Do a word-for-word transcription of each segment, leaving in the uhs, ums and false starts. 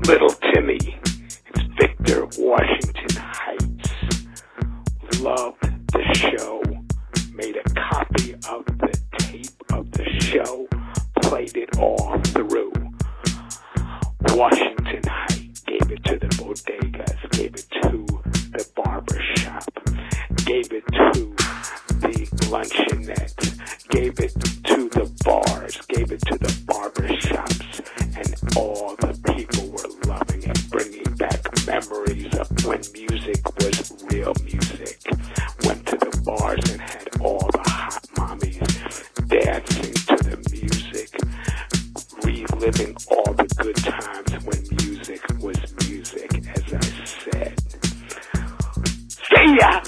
Little Timmy. It's Victor, Washington Heights. Loved the show. Made a copy of the tape of the show. Played it all through. Washington Heights. Gave it to the bodegas. Gave it to the barber shop. Gave it to the luncheonette. Gave it to the bars. Gave it to the barber shops. And all the people were loving it. Bringing back memories of when music was real music. Went to the bars and had all the hot mommies dancing to the music. Reliving all the good times when music was music, as I said. See ya!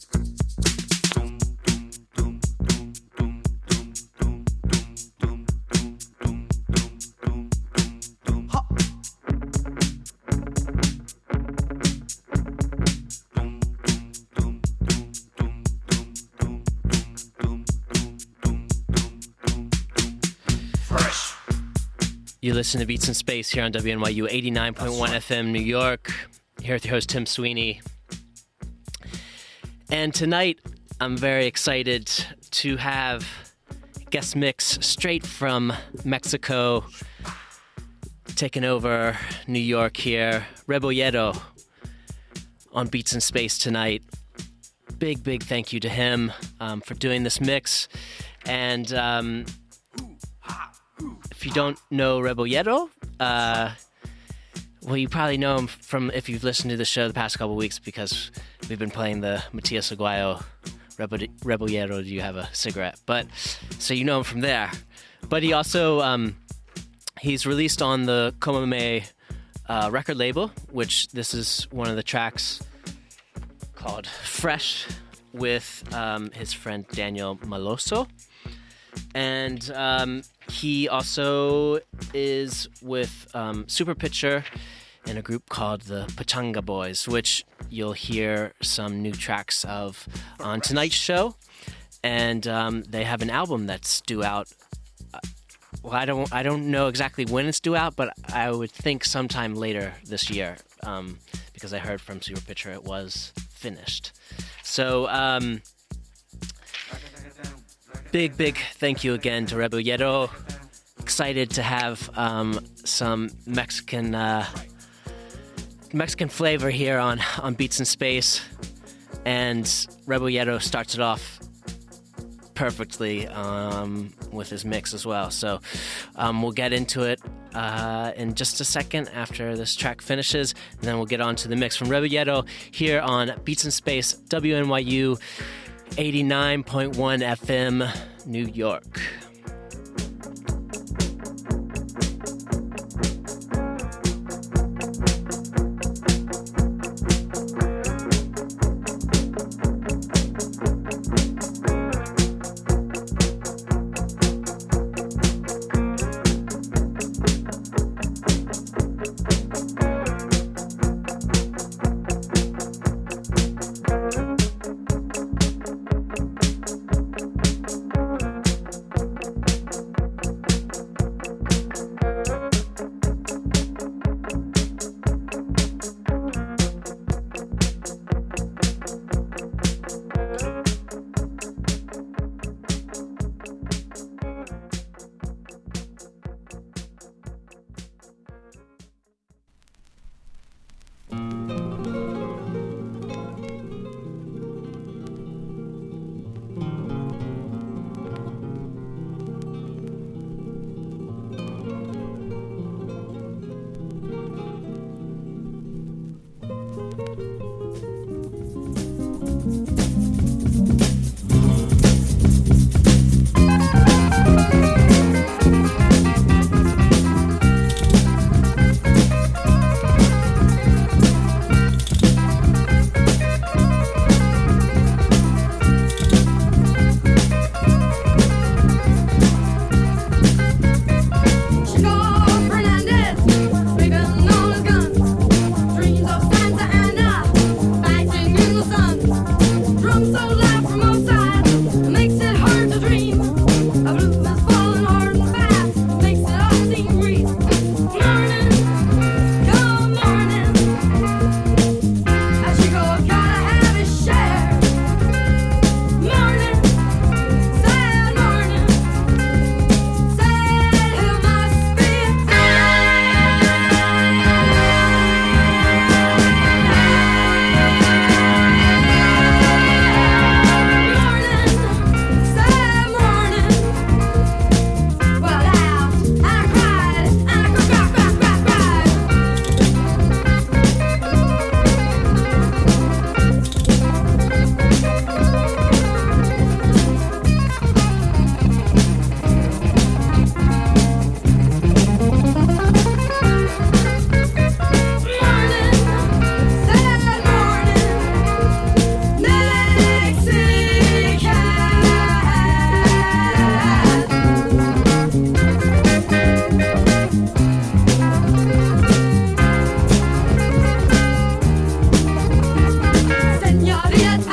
You listen to Beats in Space here on W N Y U eighty-nine point one F M New York. Here with your host, Tim Sweeney. And tonight, I'm very excited to have guest mix straight from Mexico, taking over New York here. Rebollero on Beats in Space tonight. Big, big thank you to him um, for doing this mix. And um, if you don't know Rebollero, uh, well, you probably know him from if you've listened to the show the past couple of weeks, because we've been playing the Matias Aguayo Rebollero, Do You Have a Cigarette? But so you know him from there. But he also um, he's released on the Komame uh, record label, which this is one of the tracks called Fresh with um, his friend Daniel Maloso. And um, he also is with um, Super Pitcher in a group called the Pachanga Boys, which you'll hear some new tracks of on tonight's show. And um, they have an album that's due out. Uh, well, I don't, I don't know exactly when it's due out, but I would think sometime later this year, um, because I heard from Super Pitcher it was finished. So. Um, Big, big thank you again to Rebollero. Excited to have um, some Mexican uh, Mexican flavor here on, on Beats in Space. And Rebollero starts it off perfectly um, with his mix as well. So um, we'll get into it uh, in just a second after this track finishes. And then we'll get on to the mix from Rebollero here on Beats in Space, W N Y U eighty-nine point one F M, New York.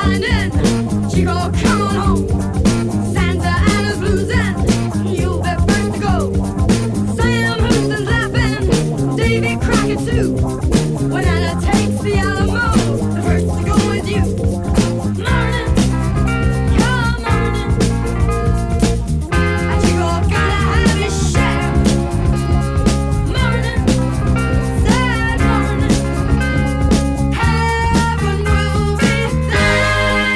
finding. Chico, come on home. Santa Ana's losing. You'll be first to go. Sam Houston's laughing. Davy Crockett too. When Anna takes the Alamo, the first to go is you. Morning, come morning. And Chico gotta have his share. Morning, sad morning. Heaven will be there.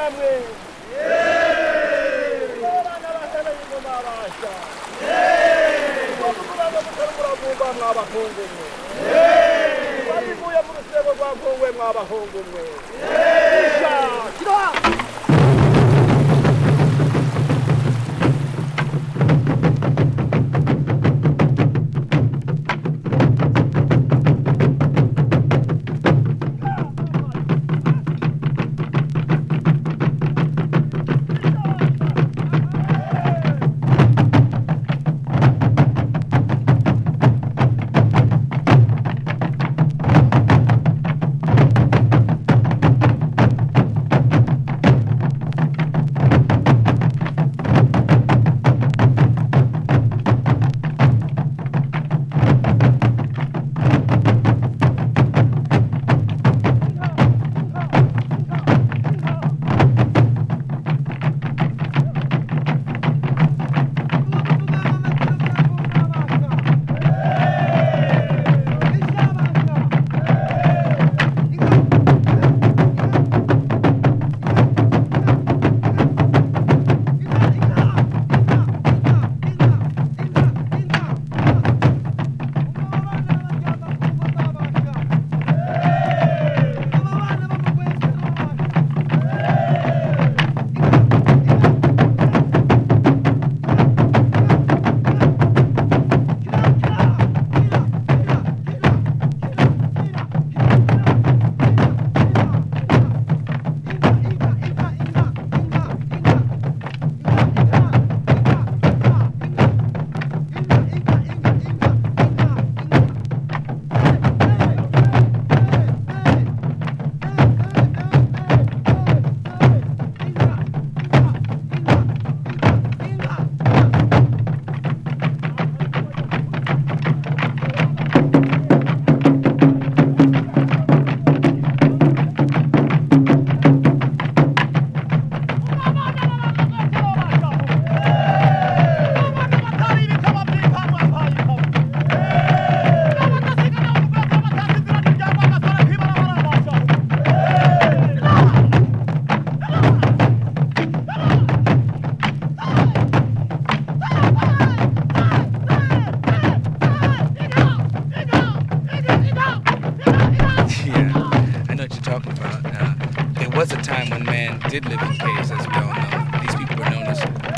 did live in caves, as we all know. These people were known as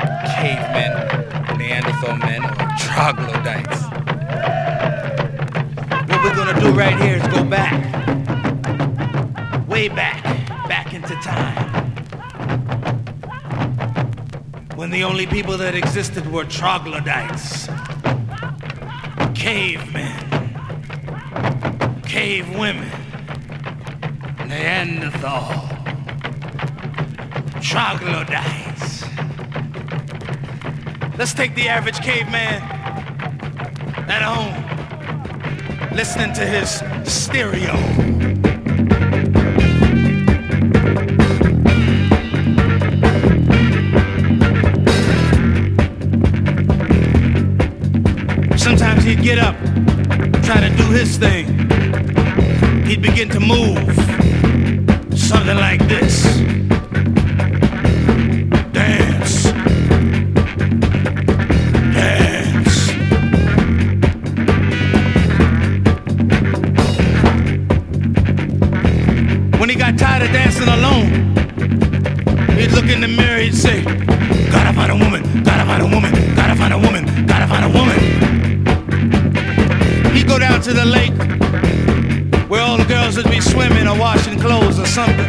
cavemen, Neanderthal men, or troglodytes. What we're gonna do right here is go back, way back, back into time, when the only people that existed were troglodytes, cavemen, cave women, Neanderthal, troglodytes. Let's take the average caveman at home, listening to his stereo. Sometimes he'd get up, try to do his thing. He'd begin to move, something like this. Dance. Dance. When he got tired of dancing alone, he'd look in the mirror, he'd say, gotta find a woman, gotta find a woman, gotta find a woman, gotta find a woman. He'd go down to the lake where all the girls would be swimming or washing clothes or something.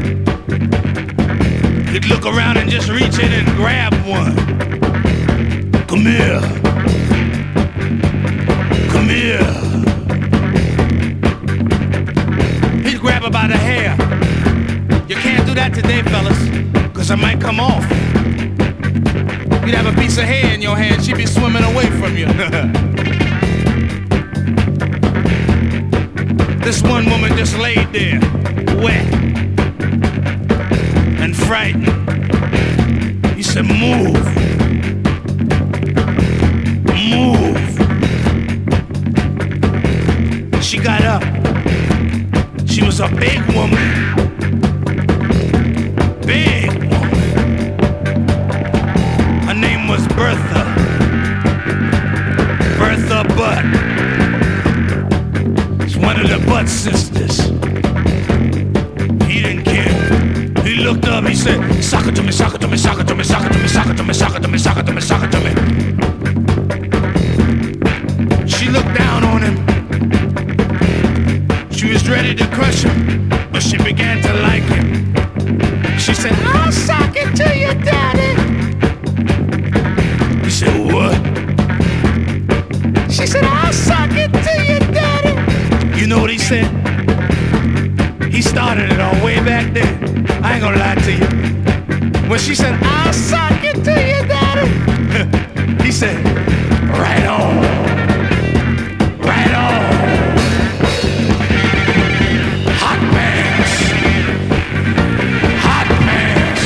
He'd look around and just reach in and grab one. Come here. Come here. He'd grab her by the hair. You can't do that today, fellas, because it might come off. You'd have a piece of hair in your hand, she'd be swimming away from you. This one woman just laid there, wet and frightened. He said, move. Move. She got up. She was a big woman. Big. blood sisters. He didn't care. He looked up, he said, "Sock it to me, sock it to me, sock it to me, sock it to me, sock it to me, sock it to me, sock it to me, sock it to me." She looked down on him. She was ready to crush him, but she began to like him. She said, "I'll sock it to you, daddy." He said, "What?" She said, "I'll sock it to you, daddy." You know what he said? He started it all way back there. I ain't gonna lie to you. When she said, "I'll sock it to you, daddy," he said, "Right on, right on." Hot pants, hot pants.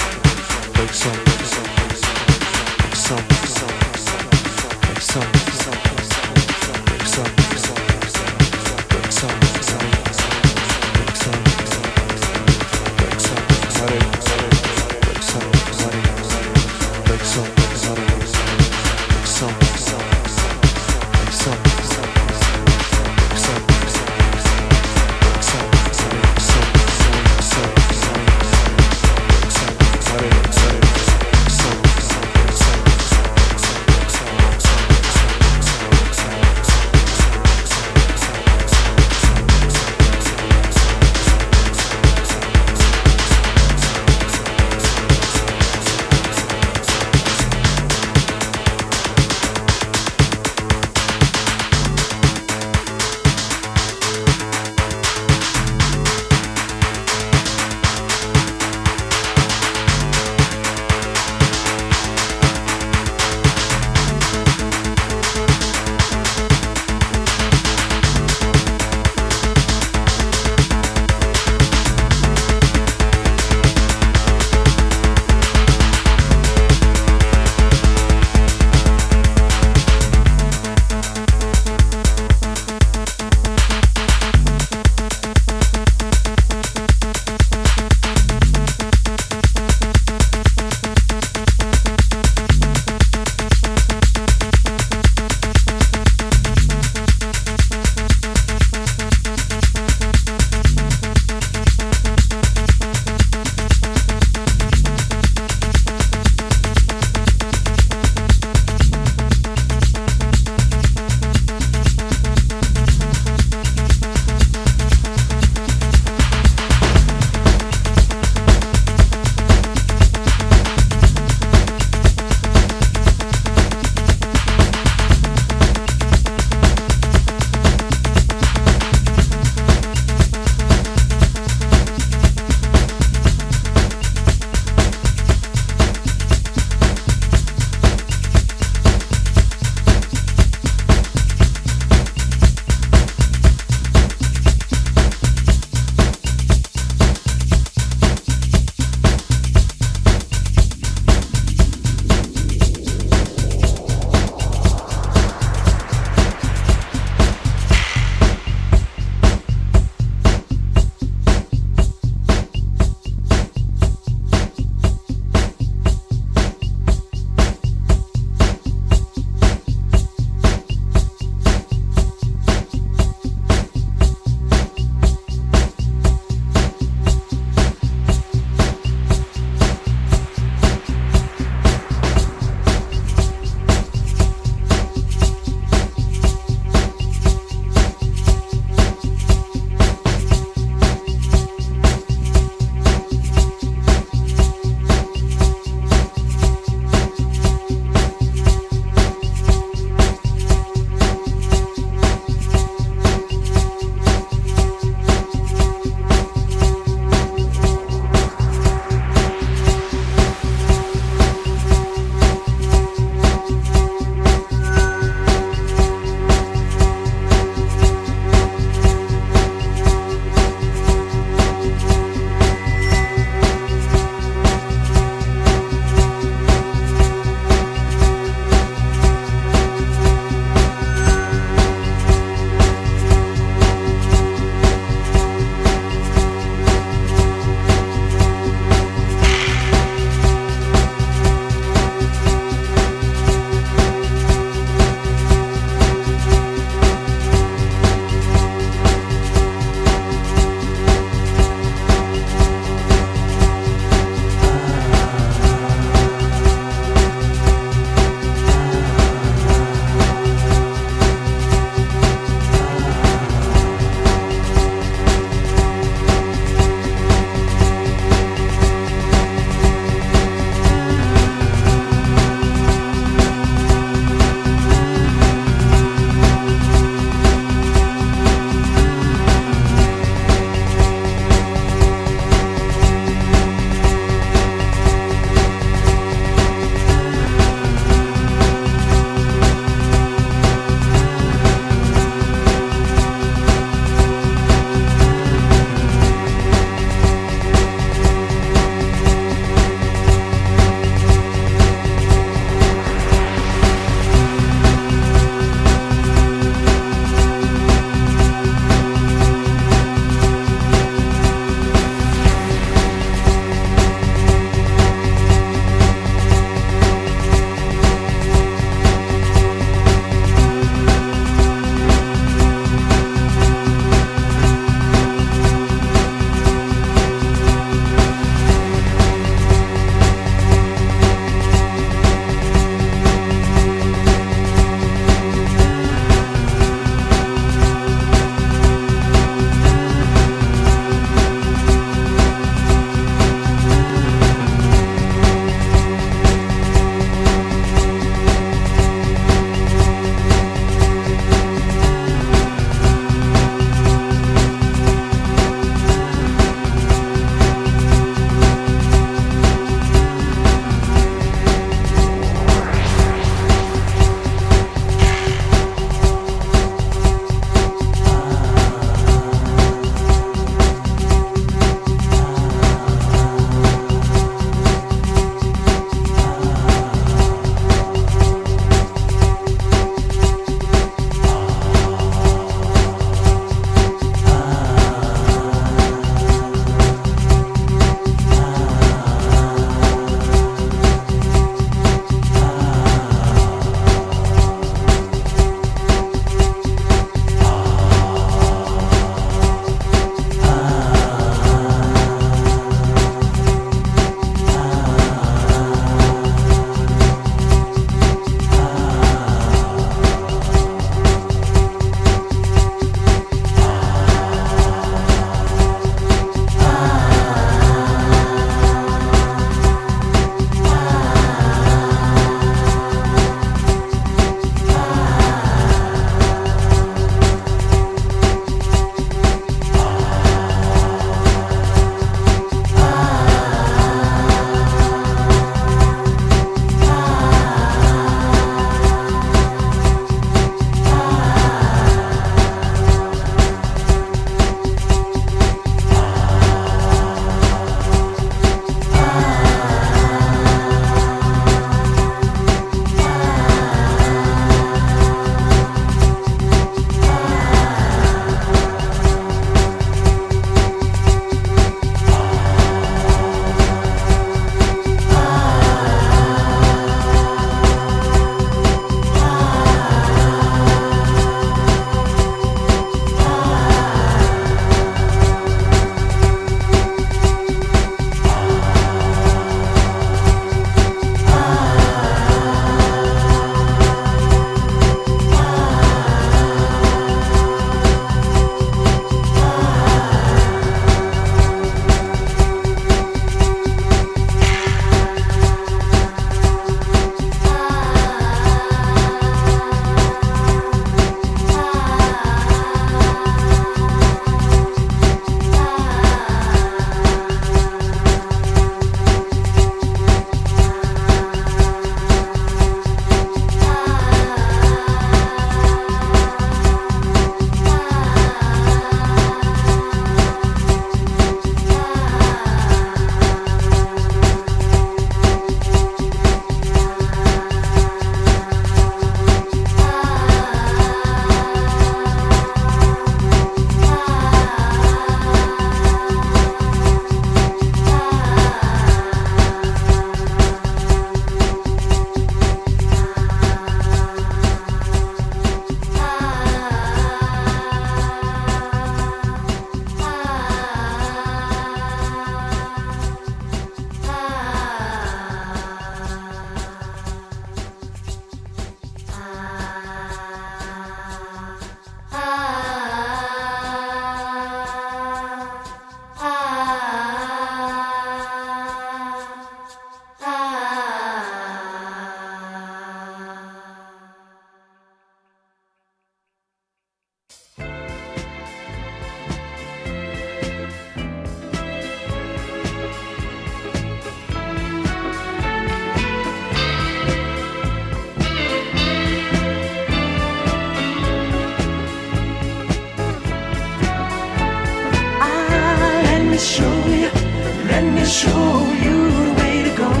show you the way to go.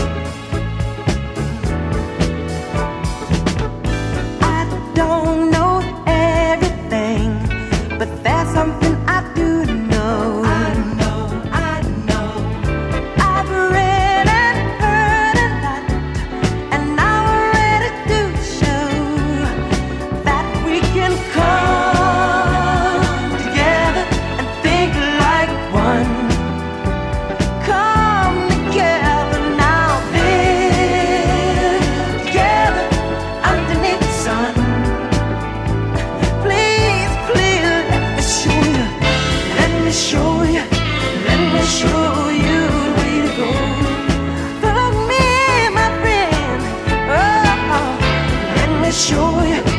I don't know everything, but there's something I do know. I know, I know. I've read and heard a lot, and now we're ready to show that we can come together and think like one. Come together now, live together underneath the sun. Please, please, let me show you, let me show you, let me show you the way to go. Follow me, my friend, oh, let me show you.